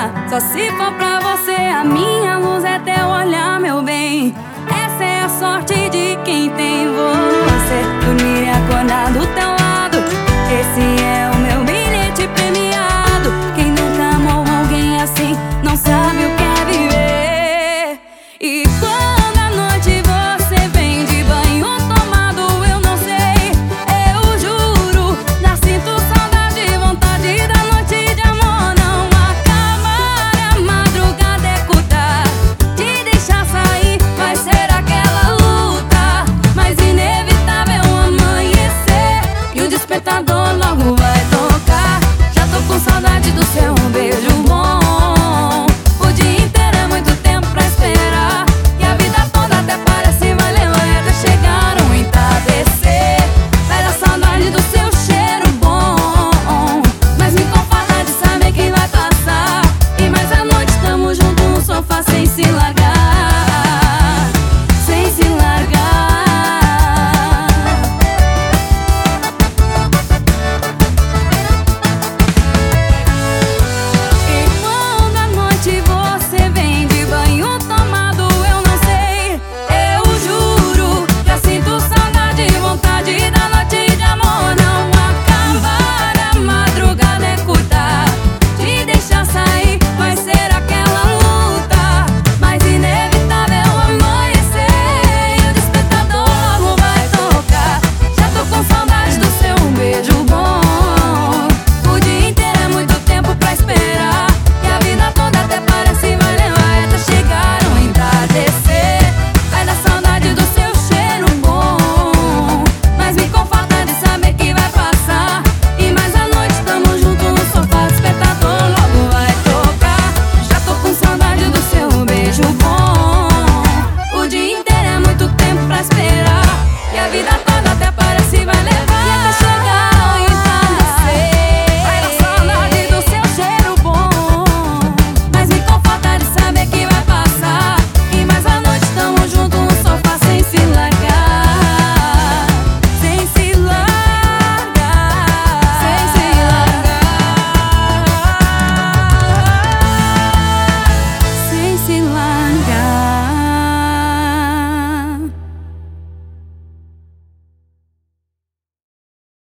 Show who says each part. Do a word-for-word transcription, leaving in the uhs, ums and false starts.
Speaker 1: vida. Só se for pra você, a minha luz é teu olhar, meu bem. Essa é a sorte de quem tem você. Dormir e acordar do teu lado, esse é o